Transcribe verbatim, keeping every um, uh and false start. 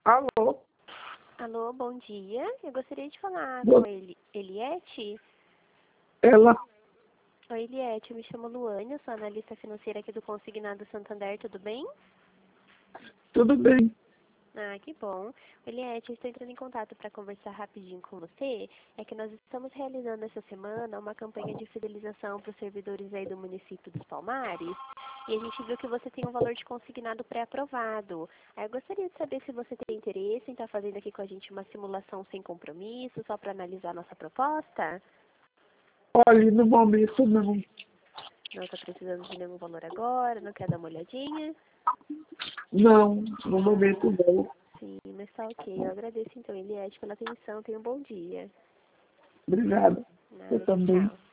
Alô? Alô, bom dia. Eu gostaria de falar Bom- com ele, Eliette. Ela? Oi, Eliette, eu me chamo Luane, eu sou analista financeira aqui do Consignado Santander, tudo bem? Tudo bem. Ah, que bom. Eliette, eu estou entrando em contato para conversar rapidinho com você. É que nós estamos realizando essa semana uma campanha de fidelização para os servidores aí do município dos Palmares. E a gente viu que você tem um valor de consignado pré-aprovado. Aí eu gostaria de saber se você tem interesse em estar fazendo aqui com a gente uma simulação sem compromisso, só para analisar a nossa proposta. Olha, no momento não. Não está precisando de nenhum valor agora, não quer dar uma olhadinha? Não, no momento não. Sim, mas tá ok. Eu agradeço então, Eliette, pela atenção. Tenha um bom dia. Obrigado. Eu Nada, também. tchau.